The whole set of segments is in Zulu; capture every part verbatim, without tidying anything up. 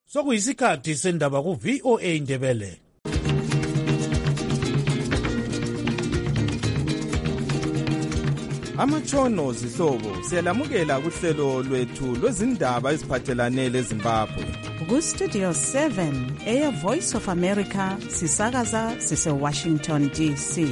Sokuyisikhathi sendaba ku V O A Ndebele. Amatshono zihlobo siyalamukela kuhlelo lwethu lwezindaba eziphathelane leZimbabwe. Ku Studio seven eya Voice of America sisakaza sise Washington D C.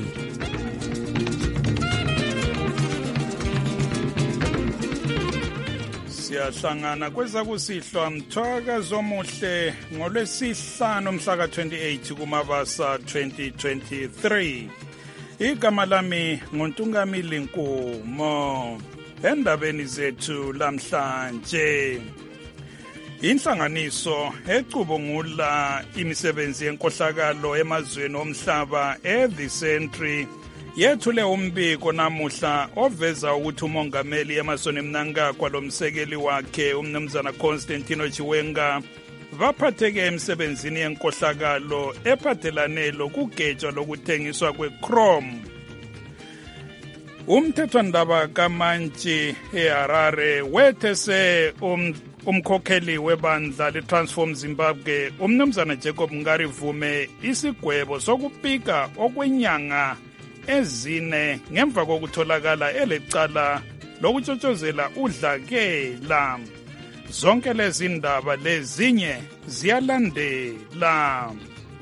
Siyahlangana kwezakusihlwa mthwaka zomuhle ngolwesihlanu mhla ka twenty-eight kuMabasa twenty twenty-three. Igama lami nguNtungamili Nkumo. Endabeni zethu lamhlanje, inhlanganiso ecubungula imisebenzi yenkohlakalo emazweni omhlaba e-The Century yethule umbiko namuhla oveza ukuthi umongameli Emmerson Mnangagwa lomsekeli wakhe umnumzana Constantino Chiwenga baphatheke emsebenzini yenkohlakalo ephathelane lokugeja lokuthengiswa kwe-chrome. Umthethwandaba kaMantshi eHarare wethese um, umkhokheli webandla leTransform Zimbabwe umnumzana Jacob Ngarivume isigwebo sokupika okwenyanga ezine ngemva kokutholakala elecala lokutshotshozela udlakela. Zonke lezi ndaba lezinye ziyalandela.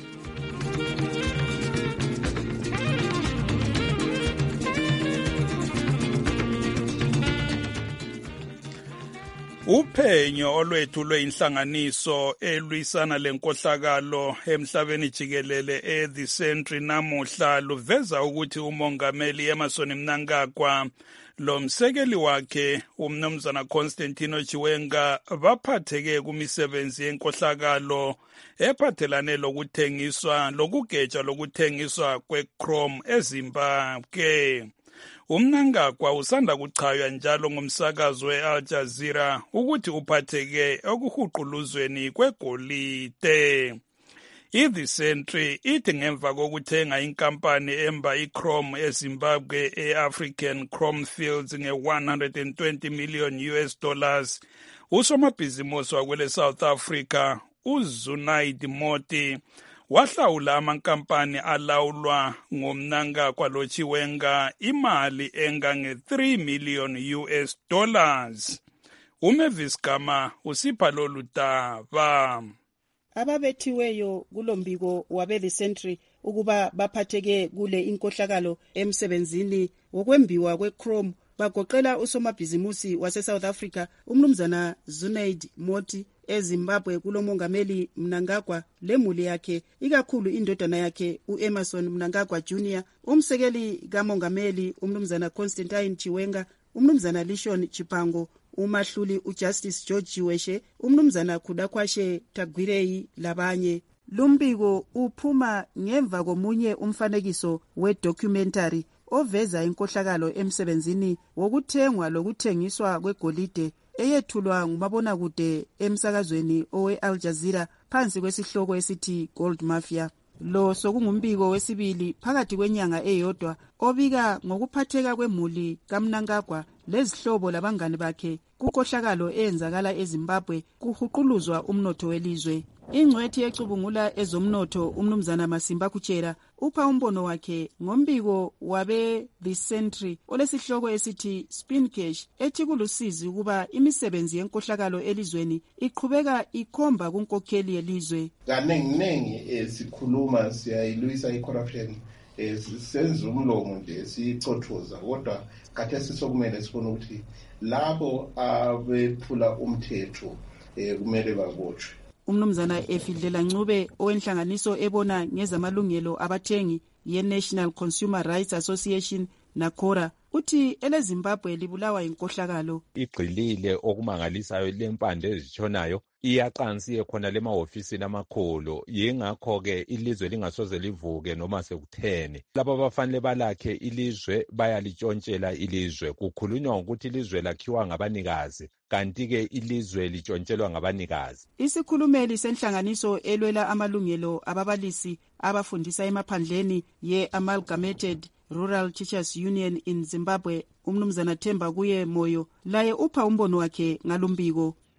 Uphenyo olwethulwe inhlanganiso elwisana lenkohlakalo emhlabeni jikelele e-The Century namuhla luveza ukuthi umongameli Emmerson Mnangagwa lomsekeli wakhe umnumzana Constantino Chiwenga baphatheke kumisebenzi yenkohlakalo ephathelane lokuthengiswa lokugeja lokuthengiswa kwe-chrome eZimbabwe. Umnangagwa usanda kuchaywa njalo ngumsakazo we-Al Jazeera ukuthi uphatheke ekuhuquluzweni kwegolide. I-The Century ithi ngemva kokuthenga inkampani emba i-chrome eZimbabwe e-African Chrome Fields nge-one hundred twenty million U S dollars, usomabhizimusi wakwele South Africa uZunaid Moti wahlawula amankampani alawulwa ngumnangagwa lo Chiwenga imali engange three million U S dollars. uMavis Gama usipha lolu daba. Ababethiweyo kulombiko wabe-The Century ukuba baphatheke kule inkohlakalo emsebenzini wokwembiwa kwe-chrome bagoqela usomabhizimusi wase-South Africa umnumzana Zunaid Moti, eZimbabwe kulomongameli Mnangagwa lemuli yakhe, ikakhulu indodana yakhe uEmmerson Mnangagwa Junior, umsekeli kamongameli umnumzana Constantine Chiwenga, umnumzana Lishon Chipango, umahluli uJustice George Jiweshe, umnumzana Khudakwashe Tagwirei labanye. Lumbiko uphuma ngemva komunye umfanekiso we-documentary oveza inkohlakalo emsebenzini wokuthengwa lokuthengiswa kwegolide eyethulwa ngumabonakude emsakazweni owe-Al Jazeera phansi kwesihloko esithi Gold Mafia. Lo sokungumbiko wesibili phakathi kwenyanga eyodwa obika ngokuphatheka kwemuli kaMnangagwa lezihlobo labangani bakhe kukohlakalo eyenzakala eZimbabwe kuhuquluzwa umnotho welizwe. Ingcwethi ecubungula ezomnotho umnumzana Masimba Kuchera upha umbono wakhe ngombiko wabe-The Century olesihloko esithi Spin Cash ethi kulusizi ukuba imisebenzi yenkohlakalo elizweni iqhubeka ikhomba kunkokheli yelizwe. Kanenginengi sikhuluma siyayilwisa i-corruption, senza umlomo nje sicothoza, kodwa khathesi sokumele sifune ukuthi labo abephula umthetho kumele babotshwe. Umnumzana Efidlela Ncube owenhlanganiso ebona ngezamalungelo abathengi ye-National Consumer Rights Association NACORA uthi eleZimbabwe libulawa inkohlakalo. Igxilile okumangalisayo lempande ezitshonayo iyaqansiye khona lemahofisini amakhulu, yingakho-ke ilizwe lingasoze livuke noma sekuthene. Laba bafanele balakhe ilizwe bayalitshontshela ilizwe. Kukhulunywa ngokuthi ilizwe lakhiwa ngabanikazi, kanti-ke ilizwe litshontshelwa ngabanikazi. Isikhulumeli senhlanganiso elwela amalungelo ababalisi abafundisa emaphandleni ye-Amalgamated Rural Teachers Union in Zimbabwe umnumzana Themba kuye Moyo laye upha umbono wakhe ngalumbiko.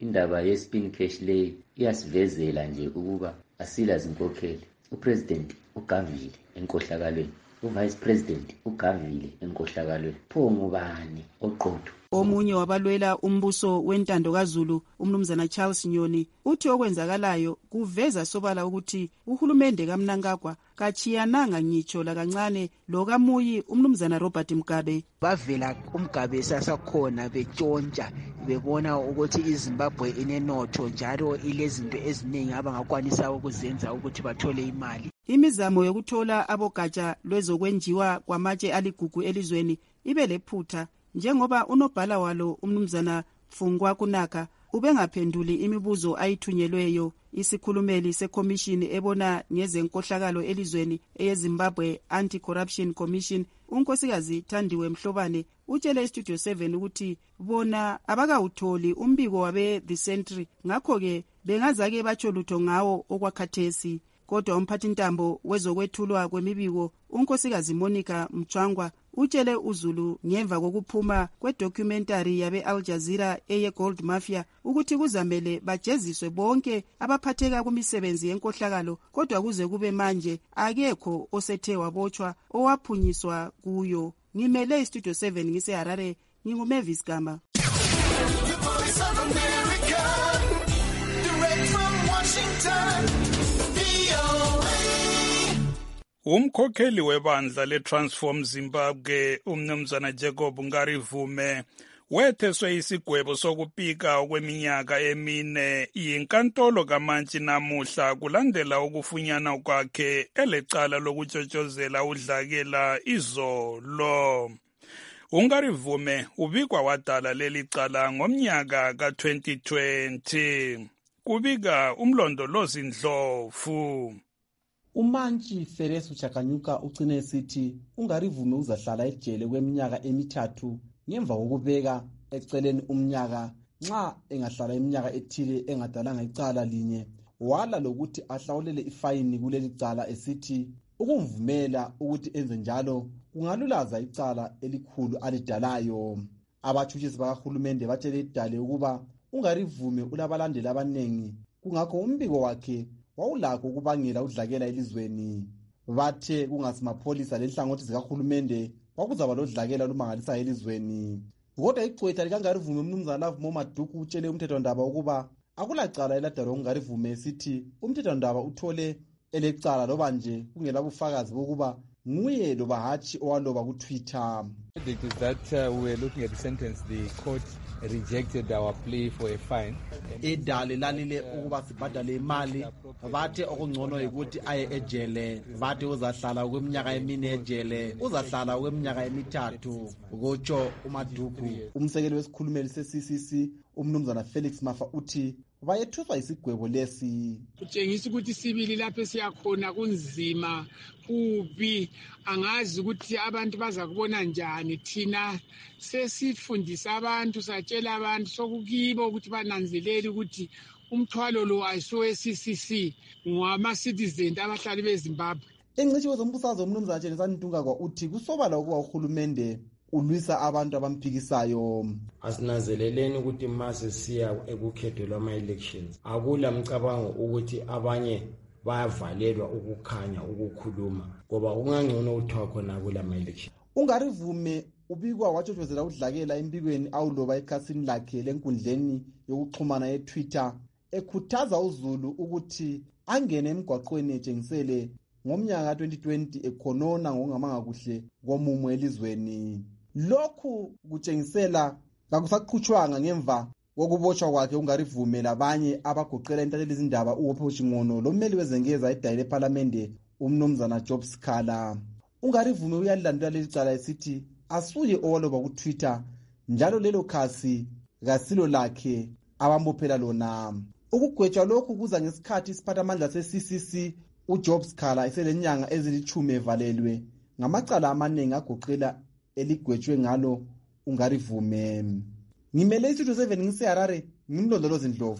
indaba ye-spin cash lay iyasivezela nje ukuba asila zinkokheli. Upresident ugavile enkohlakalweni, uvice president ugavile enkohlakalweni. Pho ngubani oqotho? Omunye wabalwela umbuso wentando kaZulu, umnumzana Charles Nyoni, uthi okwenzakalayo kuveza sobala ukuthi uhulumende kaMnangagwa kachiyananga ngitsho la kancane lo kamuyi umnumzana Robert Mugabe. Bavela uMgabe sasakhona betshontsha bebona ukuthi iZimbabwe inenotho njalo ilezinto eziningi abangakwanisa ukuzenza ukuthi bathole imali. Imizamo yokuthola abogatsha lwezokwenjiwa kwamatshe aligugu elizweni ibe lephutha njengoba unobhala walo umnumzana Fungwa Kunaka ubengaphenduli imibuzo ayithunyelweyo. Isikhulumeli seCommission ebona ngezenkohlakalo elizweni eyeZimbabwe Anti-Corruption Commission unkosikazi Thandiwe Mhlobane utshele iStudio seven ukuthi bona abakawutholi umbiko wabe The Century, ngakho-ke bengazake batsho lutho ngawo okwakhathesi. Kodwa umphathintambo wezokwethulwa kwemibiko unkosikazi Monica Mchwangwa utshele uZulu ngemva kokuphuma kwedocumentary yabe Al Jazeera eye Gold Mafia ukuthi kuzamele bajeziswe bonke abaphatheka kumisebenzi yenkohlakalo, kodwa kuze kube manje akekho osethe wabotshwa owaphunyiswa kuyo. Ngimele iStudio seven ngiseHarare, nginguMavis Gama. Umkhokheli webandla leTransform Zimbabwe umnumzana Jacob Ngarivume wetheswe isigwebo sokupika okweminyaka emine yinkantolo kaMantshi namuhla kulandela ukufunyana kwakhe elecala lokutshotshozela udlakela izolo. uNgarivume ubikwa wadala leli cala ngomnyaka ka twenty twenty. Kubika umlondolozi Ndlovu. uMantshi Feresu Chakanyuka ugcine esithi uNgarivume uzahlala ejele kweminyaka emithathu ngemva kokubeka eceleni umnyaka nxa engahlala iminyaka ethile engadalanga icala linye. Wala lokuthi ahlawulele ifayini kuleli cala esithi ukumvumela ukuthi enze njalo kungalulaza icala elikhulu alidalayo. Abatshutshisi bakahulumende batshele idale ukuba uNgarivume ulabalandeli abanengi, kungakho umbiko wakhe wawulakho ukubangela udlakela elizweni. Bathe kungasimapholisa lenhlangothi zikahulumende kwakuzaba lodlakela lumangalisa elizweni. Kodwa icwetha likaNgarivume umnumzana Love Maduku utshele umthethwandaba ukuba akulacala eladalwa uNgarivume esithi umthethwandaba uthole elecala loba nje kungela bufakazi bokuba nguye loba hatshi owaloba kuTwitter. It is that uh, we were looking at the sentence. The court rejected our plea for a fine. Idale lalile ukuba sibhadale imali, bathe okungcono ukuthi aye ejele, bathe uzahlala kweminyaka emine ejele, uzahlala kweminyaka emithathu. Ngotsho uMaduku. Umsekeli wesikhulumeli se-C C C umnumzana Felix Mafa uthi bayethuswa isigwebo lesi. Kutshengisa ukuthi sibili lapho siyakhona kunzima kubi, angazi ukuthi abantu baza kubona njani. Thina sesifundisa abantu, satshela abantu sokukibo ukuthi bananzelele ukuthi umthwalo lo ayisiwe-C C C ngwama-citizen abahlali beZimbabwe. Ingcitshi wezombusazwe umnumzana Tshenisani Ntungagwa uthi kusobala ukuba uhulumende ulwisa abantu abamphikisayo. Asinanzeleleni ukuthi mase siya ekukhetho lwama-elections akula mcabango ukuthi abanye bayavalelwa ukukhanya ukukhuluma ngoba kungangcono uthiwa khona kulama-election. uNgarivume ubikwa watshotshozela udlakela embikweni awuloba ekhasini lakhe lenkundleni yokuxhumana yeTwitter ekhuthaza uZulu ukuthi angene emgwaqweni etshengisele ngomnyaka twenty twenty ekhonona ngokungamanga kuhle komumo elizweni. Lokhu kutshengisela kakusaqhutshwanga ngemva kokubotshwa kwakhe uNgarivume labanye abagoqela intatheli izindaba uHopho Chingono lommeli wezengeza edayile eParliament umnumzana Job Sikhala. uNgarivume uyalilandela leli cala esithi asuye owaloba kuTwitter njalo lelo khasi kasilo lakhe abambophela lona. Ukugwetshwa lokhu kuza ngesikhathi isiphathamandla se-C C C uJob Sikhala eselenyanga ezilithumi evalelwe ngamacala amaningi agoqela eligwetshwe ngalo uNgarivume. Ngimele iStudio seven ngiseHarare, ngimlondolozi Ndlovu.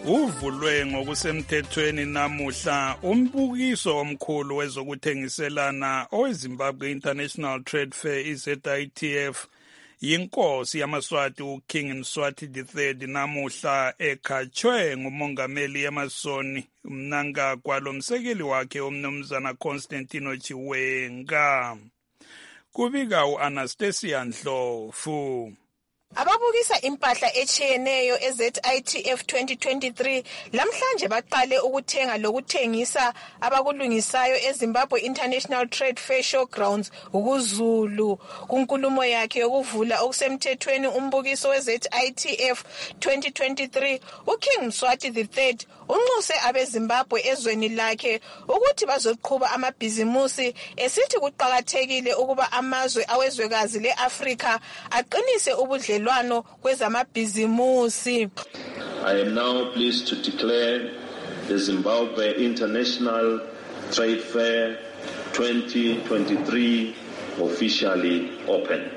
uvulwe ngokusemthethweni namuhla umbukiso omkhulu wezokuthengiselana oweZimbabwe International Trade Fair I-Z I T F yinkosi yamaswati uKing Mswati the third namuhla ekhatshwe ngumongameli Emmerson Mnangagwa lomsekeli wakhe umnumzana Constantino Chiwenga. Kubika u-Anastasia Ndlovu. Ababukisa impahla echiyeneyo e-Z I T F twenty twenty-three lamhlanje baqale ukuthenga lokuthengisa abakulungisayo eZimbabwe International Trade Fair Showgrounds ukuZulu. Kunkulumo yakhe yokuvula okusemthethweni umbukiso we-Z I T F twenty twenty-three, uKing Mswati the third unxuse abeZimbabwe ezweni lakhe ukuthi bazoqhuba amabhizimusi esithi kuqakathekile ukuba amazwe awezwekazi le-Afrika aqinise ubudle I am now pleased to declare the Zimbabwe International Trade Fair twenty twenty-three officially open.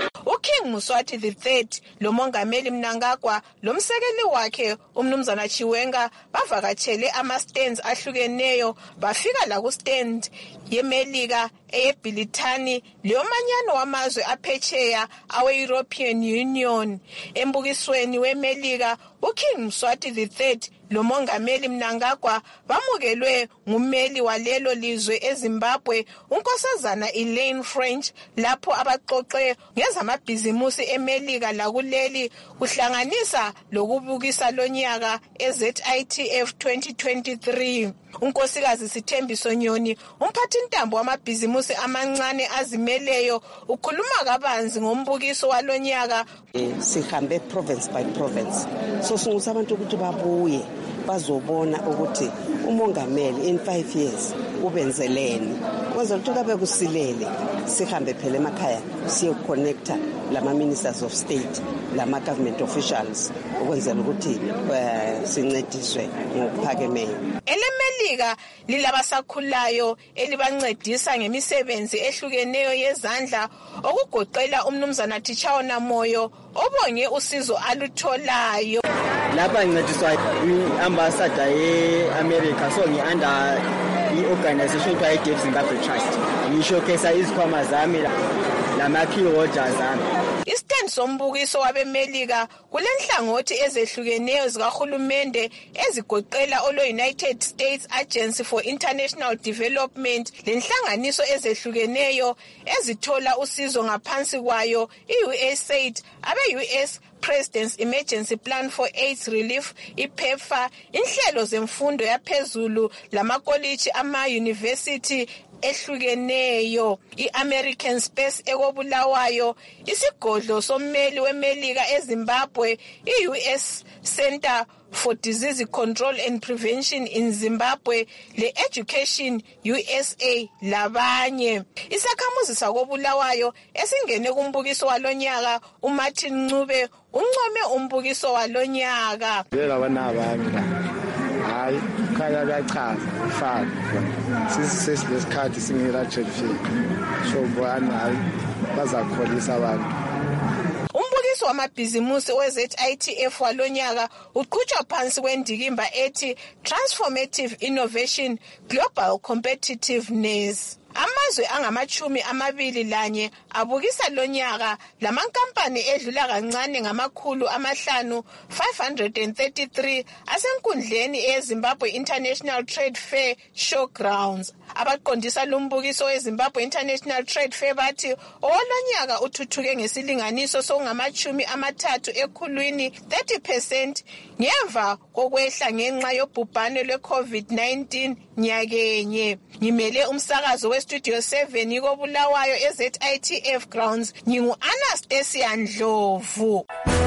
uKing Mswati the third lomongameli Mnangagwa lomsekeli wakhe umnumzana Chiwenga bavakatshele ama-stands ahlukeneyo bafika la ku-stand yeMelika eyeBhilithani leyomanyano wamazwe aphetsheya awe-European Union. Embukisweni weMelika uKing Mswati the third lomongameli Mnangagwa bamukelwe ngumeli walelo lizwe eZimbabwe unkosazana Elaine French lapho abaxoxe ngezamabhizimusi eMelika lakuleli kuhlanganisa lokubukisa lonyaka e-Z I T F twenty twenty-three. Unkosikazi Sithembiso Nyoni umphathi ntambo wamabhizimusi amancane azimeleyo ukhuluma kabanzi ngombukiso walonyaka. Sihambe province by province so singusa abantu ukuthi babuye bazobona ukuthi umongameli in five years ubenzeleni kwenza ukuthi kabe kusilele sihambe phela emakhaya siye connecta lama ministers of state lama government officials ukwenzela ukuthi sincediswe ngokuphakemeyo. Elemelika lilabasakhulayo elibancedisa ngemisebenzi ehlukeneyo yezandla okugoqela umnumzana Tichaona Moyo obonge usizo alutholayo. Lapha ngincediswa i-ambassador ye-America so ngi-under i-organization kuthiwa i-Deaf Zimbabwe Trust. Ngishowcase izikhwama zami lama-key holders zami. Istand sombukiso wabemelika kulenhlangothi ezehlukeneyo zikahulumende ezigoqela olo-United States Agency for International Development lenhlanganiso ezehlukeneyo ezithola usizo ngaphansi kwayo i-U S A I D, abe-U S President's Emergency Plan for AIDS Relief, I-PEPFAR, inhlelo zemfundo yaphezulu lamakoliji ama-university ehlukeneyo, i-American Space ekobulawayo, isigodlo sommeli wemelika eZimbabwe, i-U S Center for Disease Control and Prevention in Zimbabwe, le-Education U S A labanye. Isakhamuzi sakobulawayo esingene kumbukiso walonyaka uMartin Ncube uncome umbukiso walonyaka. Ngabana abantu hayi khaya kachaza ufaka sisisesikhathi singela trade fair so bwana hayi bazakholisa abantu. Umbukiso wamabhizimusi we-Z I T F walonyaka uqhutshwa phansi kwendikimba ethi Transformative Innovation Global Competitiveness. Amazwe angamachumi amabili lanye abukisa lonyaka lamankampani edlula kancane ngamakhulu amahlanu five hundred thirty-three asenkundleni eZimbabwe International Trade Fair Showgrounds. Abaqondisa lumbukiso weZimbabwe International Trade Fair bathi owalonyaka uthuthuke ngesilinganiso songamachumi amathathu ekhulwini thirty percent ngemva kokwehla ngenxa yobhubhane lwe-COVID nineteen nyakenye. Ngimele umsakazo we Studio seven ikobulawayo e-Z I T F grounds ngingu-Anastasia Ndlovu.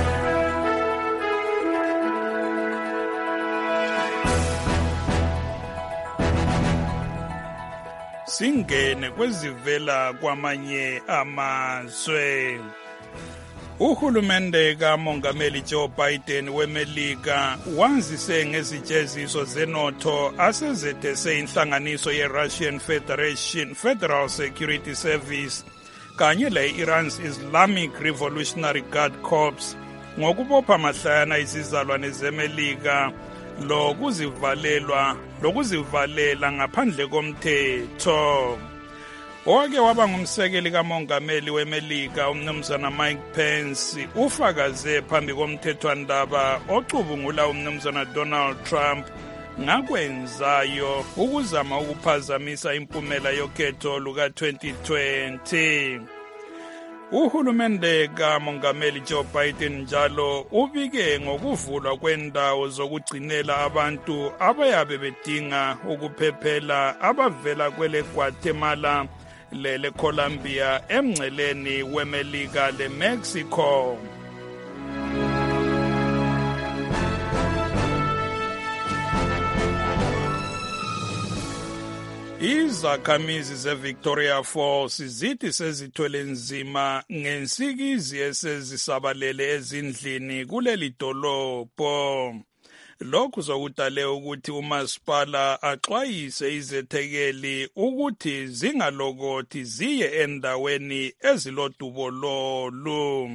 Singene kwezivela kwamanye amazwe. Uhulumende kaMongameli Joe Biden weMelika wanzise ngezijeziso zenotho asezethese inhlanganiso ye-Russian Federation Federal Security Service kanye le-Iran's Islamic Revolutionary Guard Corps ngokubopha mahlayana izizalwane zeMelika lokuzivalelwa lokuzivalela ngaphandle komthetho. Owake waba ngumsekeli kamongameli weMelika umnumzana Mike Pence ufakaze phambi komthethwandaba ocubungula umnumzana Donald Trump ngakwenzayo ukuzama ukuphazamisa impumela yokhetho luka twenty twenty. Uhulumende kamongameli Joe Biden njalo ubike ngokuvulwa kwendawo zokugcinela abantu abayabe bedinga ukuphephela abavela kwele Guatemala lele Colombia emngceleni weMelika le Mexico. Izakhamizi zeVictoria Falls zithi sezithwele nzima ngensikizi esezisabalele ezindlini kuleli dolobho. Lokhu sokudale ukuthi umasipala axwayise izethekeli ukuthi zingalokothi ziye endaweni ezilodubololu.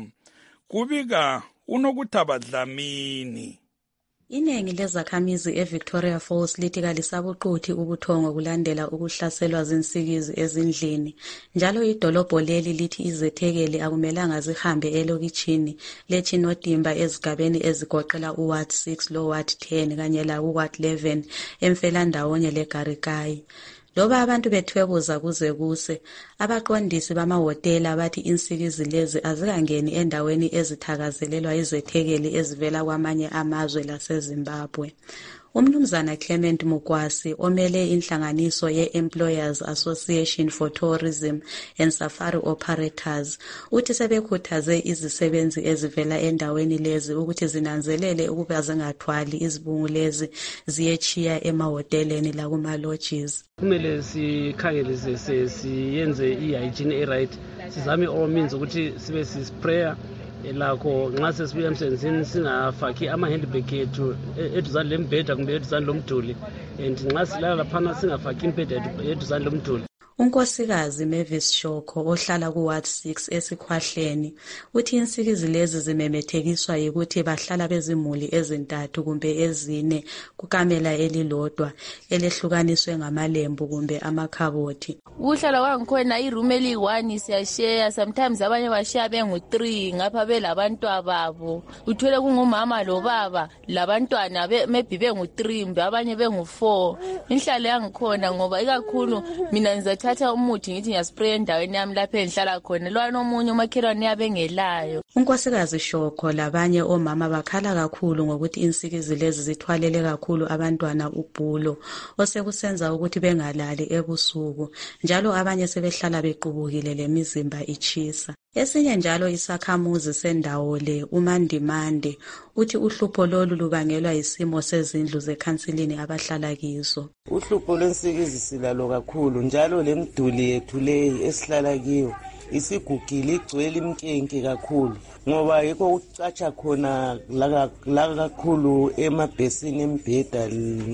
Kubika uNokuthaba Dlamini. Iningi lezakhamizi eVictoria Falls lithi kalisabuquthi ubuthongo kulandela ukuhlaselwa zinsikizi ezindlini. Njalo idolobho leli lithi izethekeli akumelanga zihambe elokitshini leChinodimba ezigabeni ezigoqela uWard six loWard ten kanye la uWard eleven emfelandawonye leGarikai. Loba abantu bethwebuza kuze kuse, abaqondisi bamahotela bathi insikizi lezi azikangeni endaweni ezithakazelelwa izethekeli ezivela kwamanye amazwe laseZimbabwe. Umnumzana Clement Mukwasi omele inhlanganiso ye-Employers Association for Tourism and Safari Operators uthi sebekhuthaze izisebenzi ezivela endaweni lezi ukuthi zinanzelele ukuba zingathwali izibungu lezi ziyechiya emahoteleni lakuma-lodges. Kumele sikhangelise siyenze i-hygiene e-right, sizame all means ukuthi sibe sisprayer lakho nxa sesibuya emsebenzini singafaki ama-handbag ethu eduzane lembheda kumbe eduzane lomduli, and nxa silala laphana singafaki imbheda eduzane lomduli. Unkosikazi Mavis Shoko ohlala kuWard six esikhwahleni uthi insikizi lezi zimemethekiswa yikuthi bahlala bezimuli ezintathu kumbe ezine kukamela elilodwa elehlukaniswe ngamalembu kumbe amakhabothi. Uhlala kwangikhona iroom eli-one siyashare, sometimes abanye bashare bengu-three ngapha belabantu ababo. Uthole kungumama lobaba labantwana maybe bengu-three mbe abanye bengu-four. Inhlalo yangikhona ngoba ikakhulu mina ngizathi thatha umuthi ngithi ngiyaspray endaweni yami lapho engihlala khona lwana omunye umakhelwane yabe ngelayo. Unkosikazi Shoko labanye omama bakhala kakhulu ngokuthi insikizi lezi zithwalele kakhulu abantwana ubhulo osekusenza ukuthi bengalali ebusuku, njalo abanye sebehlala bequbukile lemizimba ichisa. Esinye njalo isakhamuzi sendawo le uMandimande uthi uhlupho lolu lubangelwa isimo sezindlu zekhansilini abahlala kizo. Uhlupho lwensikizi silalo kakhulu, njalo lemduli yethu leyi esihlala kiyo isigugile igcwele imkenke kakhulu, ngoba yikho ukucatsha khona la kakhulu emabhesini embheda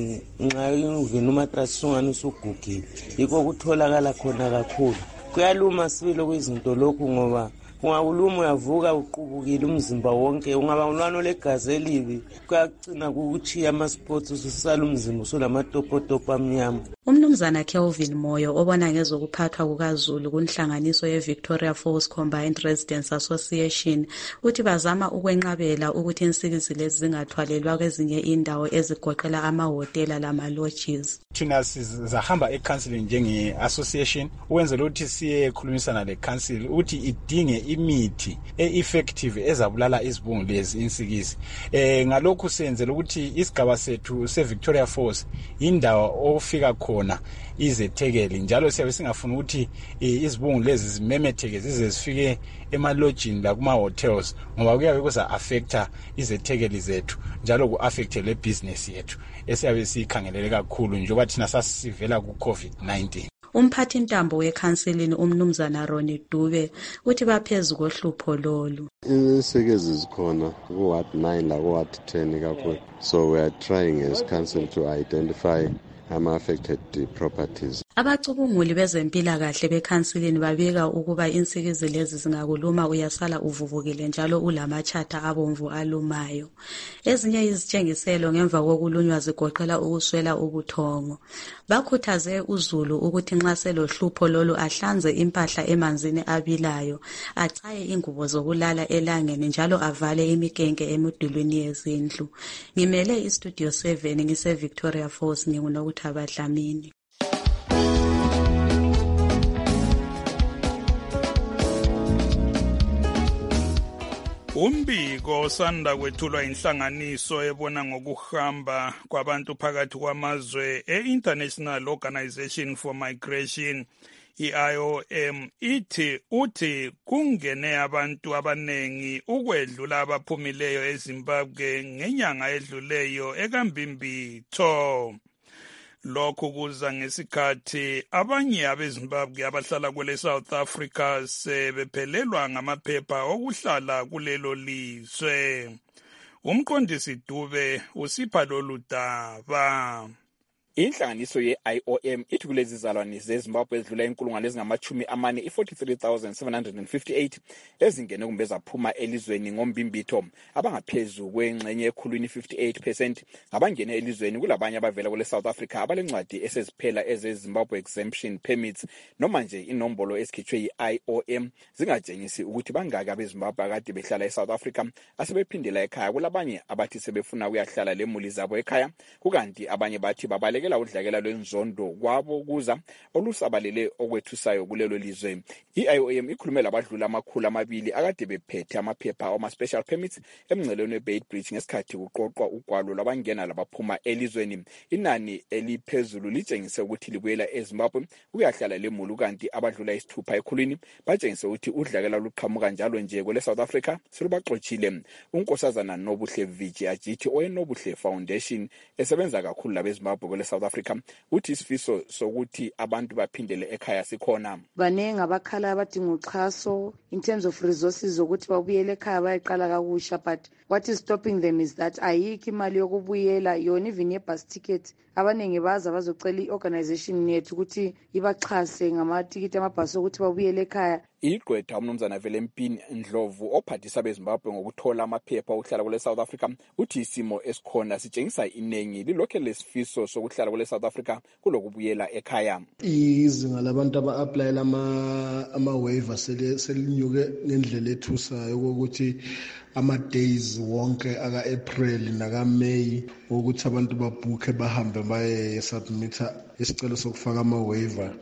nxa uvini umatrasi ungani usugugile, yikho kutholakala khona kakhulu. Kuyaluma sibilo kwizinto lokhu ngoba ungakuluma uyavuka uqubukile umzimba wonke, ungaba ulwano legazi elibi kuyagcina kukuchiya ama-spots usala umzimba usulamatopotopo amnyama. Umnumzana Kelvin Moyo obona ngezokuphathwa kukaZulu kunhlanganiso ye-Victoria Falls Combined Residents Association uthi bazama ukwenqabela ukuthi insikizi lezi zingathwalelwa kwezinye indawo ezigoqela amahotela lama-lodges. Thina sizahamba e-counseling njenge-association ukwenzela ukuthi siye khulumisana le-council ukuthi idinge imithi e-effective ezabulala izibungu lezi insikizi. Eh ngalokhu senzela ukuthi isigaba sethu se-Victoria Falls indawo ofika khona izethekeli, njalo siyabe singafuna ukuthi izibungu lezi zimemetheke zize zifike emalodgini la kuma-hotels ngoba kuyabe kuza affecta izethekeli zethu njalo ku-affecte le business yethu esiyabe siyikhangelele kakhulu njengoba thina sasivela ku-COVID nineteen. Umphathi ntambo wekhansilini umnumzana Ronnie Dube uthi baphezulu kohlupho lolu. Insikizi zikhona ku-Ward nine la ku-Ward ten kakhulu, so we are trying as council to identify ama-affected properties. Abacubunguli bezempilakahle bekhansilini babika ukuba insikizi lezi zingakuluma uyasala uvuvukile njalo ulamachatha abomvu alumayo. Ezinye izitshengiselo ngemva kokulunywa zigoqela ukuswela ubuthongo. Bakhuthaze uzulu ukuthi nxa selohlupho lolu ahlanze impahla emanzini abilayo, achaye ingubo zokulala elangeni njalo avale imikenke emidulini yezindlu. Ngimele istudio seven ngise Victoria Falls nginguNokuthaba Dlamini. Umbiko osanda kwethulwa inhlanganiso ebona ngokuhamba kwabantu phakathi kwamazwe e-International Organization for Migration, I O M, ithi uthi kungene abantu abanengi ukwedlula abaphumileyo eZimbabwe ngenyanga edluleyo ekambimbitho. Lokhu kuza ngesikhathi abanye abeZimbabwe abahlala kwele South Africa sebephelelwa ngamaphepha okuhlala kulelo lizwe. Umqondisi Dube usipha lolu daba. Inhlanganiso ye-I O M ithi kulezi zalwane zeZimbabwe ezidlula inkulungwane ezingamachumi amane i-forty-three thousand seven hundred fifty-eight ezingene kumbe zaphuma elizweni ngombimbitho, abangaphezu kwengxenye ekhulwini fifty-eight percent ngabangene elizweni kulabanye abavela kule South Africa abalencwadi eseziphela eze-Zimbabwe exemption permits, noma nje inombolo esikhitshwe yi-I O M zingatshengisi ukuthi bangaka abeZimbabwe akade behlala eSouth Africa asebephindela ekhaya. Kulabanye abathi sebefuna ukuyahlala lemuli zabo ekhaya, kukanti abanye bathi babale udlakela lwenzondo kwabo kuza olusabalele okwethusayo kulelo lizwe. I-I O M ikhulume labadlula amakhulu amabili akade bephethe amaphepha ama-special permits emngcelweni we-Beitbridge ngesikhathi kuqoqwa ugwalo lwabangena labaphuma elizweni. Inani eliphezulu litshengise ukuthi libuyela eZimbabwe ukuyahlala lemuli, kanti abadlula isithupha ekhulwini batshengise ukuthi udlakela luqhamuka njalo nje kwele South Africa selubaxotshile. UNkosazana Nobuhle Viji Ajithi oyeNobuhle Foundation esebenza kakhulu labeZimbabwe kwele South Africa uthi isifiso sokuthi abantu baphindele ekhaya sikhona. Banenge abakhala abadinga uxhaso in terms of resources zokuthi babuyele ekhaya bayiqala kakusha, but what is stopping them is that ayikho imali yokubuyela, yona even ye-bus ticket. Abanenge baza bazocela i-organization yethu ukuthi ibaxhase ngamatikiti amabhasi ukuthi babuyele ekhaya. Igqwetha umnumzana Velempini Ndlovu ophathisa beZimbabwe ngokuthola amaphepha okuhlala kule South Africa uthi isimo esikhona sitshengisa inengi lilokho lesifiso sokuhlala kule South Africa kulokubuyela ekhaya. Izinga labantu aba-applyela ama-waiver selinyuke ngendlela ethusayo ukuthi ama-days wonke aka-April naka-May ukuthi abantu babhukhe bahambe baye-submitha isicelo sokufaka ama-waiver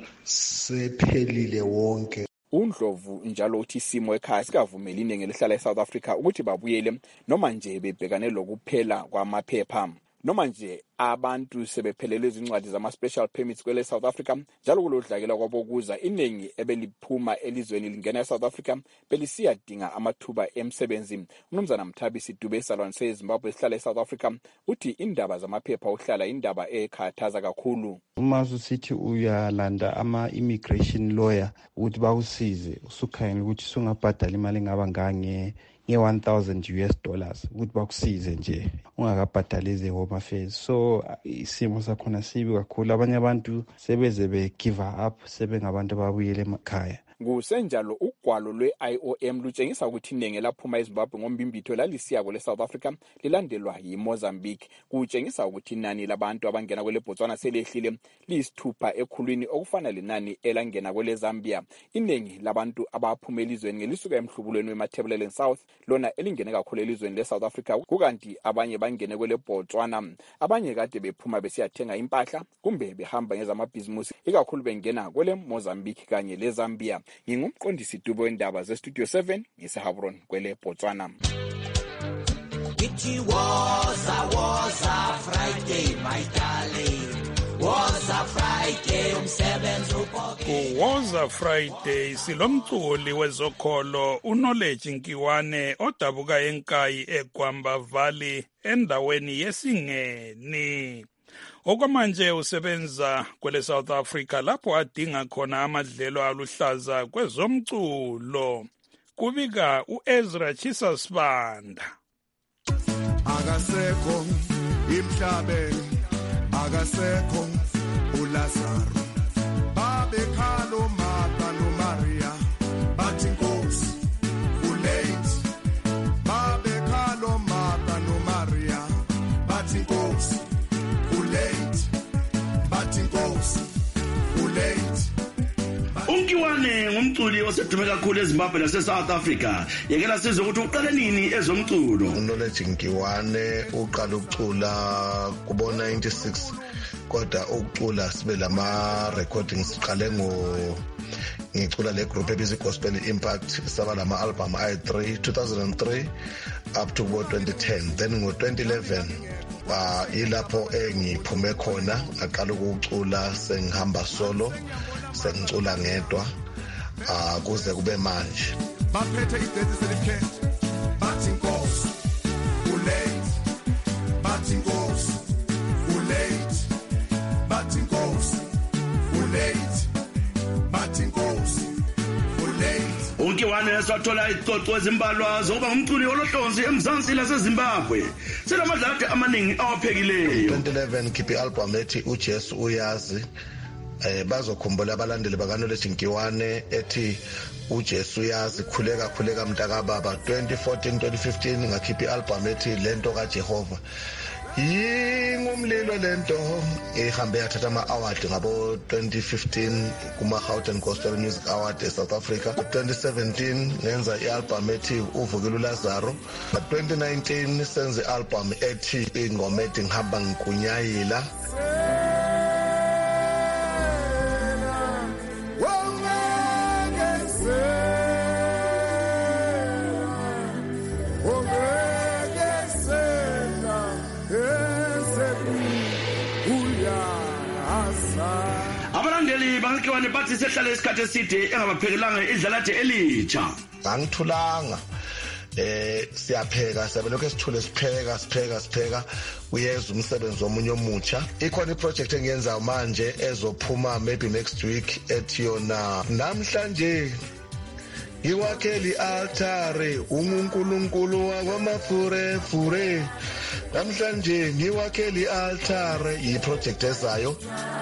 sephelile wonke. UNdlovu njalo uthi isimo ekhaya sikavumeli iningi elihlala eSouth Africa ukuthi babuyele noma nje bebhekane lokuphela kwamaphepha. Noma nje abantu sebephelele izincwadi zama-special permits kwele South Africa njalo kulodlakela kwabokuza iningi ebeliphuma elizweni lingena eSouth Africa belisiyadinga amathuba emsebenzi. Umnumzana Mthabisi Dube esalwane seZimbabwe esihlala eSouth Africa uthi indaba zamaphepha okuhlala indaba ekhathaza kakhulu. Uma usithi uyalanda ama-immigration lawyer ukuthi bawusize usukhangela ukuthi sungabhadala imali engaba ngange nge-one thousand U S dollars ukuthi bakusize nje ungakabhadali eze home affairs. So isimo sakhona sibi kakhulu, abanye abantu sebeze be-give up sebengabantu ababuyele emakhaya. Kusenjalo ugwalo lwe-I O M lutshengisa ukuthi iningi laphuma eZimbabwe ngombimbitho lalisiya kwele South Africa lilandelwa yiMozambique. Kutshengisa ukuthi inani labantu abangena kwele Botswana selehlile liyisithupha ekhulwini okufana lenani elangena kwele Zambia. Iningi labantu abaphuma elizweni ngelisuka emhlubulweni weMatabeleland South lona elingene kakhulu elizweni le-South Africa, kukanti abanye bangene kwele Botswana. Abanye kade bephuma besiyathenga impahla kumbe behamba ngezamabhizimusi, ikakhulu bengena kwele Mozambique kanye le Zambia. Ngingumqondisi Dube wendaba ze-Studio seven ngiseHabron kwele Botswana. It was a was a Friday, my darling. Was a Friday umsebenzi uphokile. Was a Friday silomculi wezokholo uKnowledge Nkiwane odabuka eNkayi eGwamba Valley endaweni yeSingeni. Okwamanje usebenza kwele South Africa lapho adinga khona amadlelo aluhlaza kwezomculo. Kubika uEzra Chisa Sibanda. Akasekho imhlabeni, akasekho uLazaro, uNkiwane ngumculi osedume kakhulu eZimbabwe nase South Africa. Yekela sizwe ukuthi uqale nini ezomculo. uNkosikazi Nkiwane uqala ukucula kubo ninety-six kodwa ukucula sibe lama recordings siqale ngo ngicula le group ebizwa Gospel Impact saba lama album ayi three two thousand three up to twenty ten. Then ngo twenty eleven ba ilapho engiphume khona aqala ukucula sengihamba solo sengicula ngedwa ah kuze kube manje. Baphethe idezi selikhethe bathi inkosi ulate bathi inkosi ulate bathi inkosi ulate bathi inkosi ulate. uNkiwane esathola icoco ezimbalwa zokuba ngumculi olohlonzi eMzansi laseZimbabwe. Selamadlade amaningi awaphekileyo. twenty eleven khiphi album ethi uJesu uyazi. Eh bazokhumbula abalandeli bakaNkosikazi Nkiwane ethi uJesu uyazi khuleka khuleka mntaka baba. twenty fourteen twenty fifteen ngakhiphi album ethi lento kaJehova. Yingumlilo lento ehambe yathatha ama award ngabo twenty fifteen kuma Gauteng Gospel Music Award e South Africa. twenty seventeen ngenza ialbum ethi uvukile uLazaro. twenty nineteen senze album ethi ingoma ethi ngihamba ngikunyayila. Abalandeli bakaNkiwane bathi sehlale isikhathi eside engabaphekelanga idlalathe elitsha. Angithulanga eh siyapheka sabe lokho esithule sipheka sipheka sipheka uyeza umsebenzi womunye omutsha. Ikhona iproject engiyenza manje ezophuma maybe next week ethi yona namhlanje ngiwakheli altare uNkulunkulu wakwamafure fure. Namhlanje ngiwakheli altare iproject ezayo.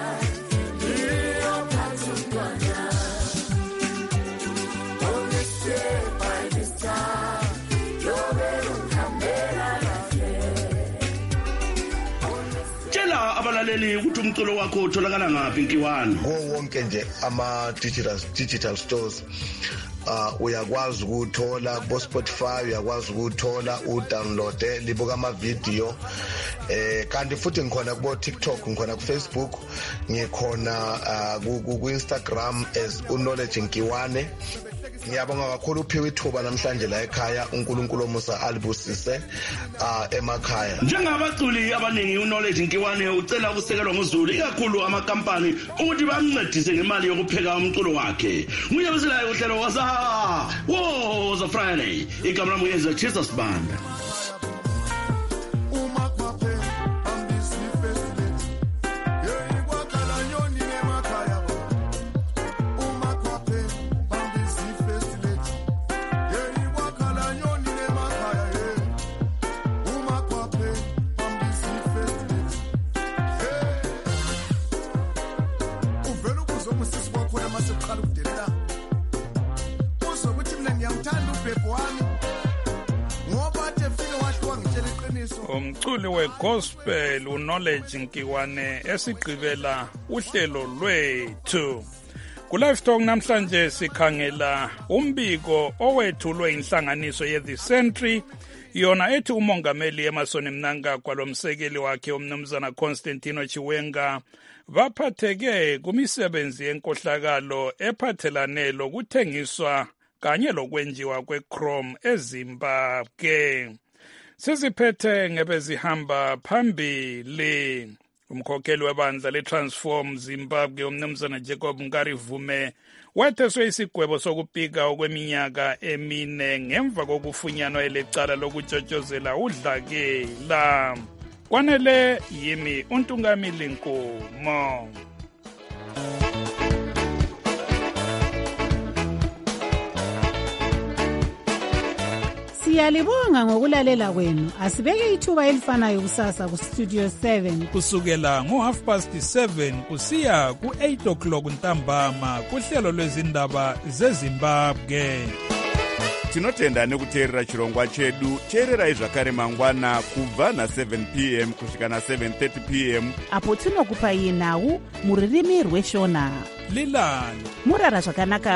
Abalaleli ukuthi umculo wakho utholakala ngaphi Nkiwane? Go wonke nje ama digital digital stores. Uh uyakwazi ukuthola ku Spotify, uyakwazi ukuthola udownload libuka ama video eh kanti futhi ngikhona ku TikTok, ngikhona ku Facebook, ngikhona ku Instagram as uKnowledge Nkiwane. Ngiyabonga kakhulu uphiwe ithuba namhlanje la ekhaya uNkulunkulu omusa alibusise ah emakhaya. Njengabaculi abaningi uKnowledge Nkiwane ucela ukusekelwa ngoZulu ikakhulu amakampani ukuthi bamncedise ngemali yokupheka umculo wakhe. Nguye beselayo uhlelo wasa was a Friday. Igama lami yeza Jesus Band. Umculi wegospel uKnowledge Nkiwane esigqibela uhlelo lwethu. Ku-Live Talk namhlanje sikhangela umbiko owethulwe inhlanganiso ye-The Century yona ethi umongameli Emmerson Mnangagwa lomsekeli wakhe umnumzana Constantino Chiwenga baphatheke kumisebenzi yenkohlakalo ephathelane lokuthengiswa kanye lokwenjiwa kwe-chrome eZimbabwe. Siziphethe ngebezihamba phambili. Umkhokheli webandla leTransform Zimbabwe umnumzana Jacob Nkarivume wetheswe isigwebo sokupika okweminyaka emine ngemva kokufunyanwa elecala lokutshotshozela udlakela. Kwanele yimi uNtungamili Nkomo. Siyalibonga ngokulalela kwenu. Asibeke ithuba elifanayo kusasa ku Studio seven kusukela ngo half past seven kusiya ku eight o'clock ntambama kuhlelo lwezindaba zeZimbabwe. Tinotenda nekuteerera chirongwa chedu. Teererai zvakare mangwana kubva na seven p m kusvika na seven thirty p m apo tinokupai nhau muririmi rweshona. Lilani murara zvakanaka.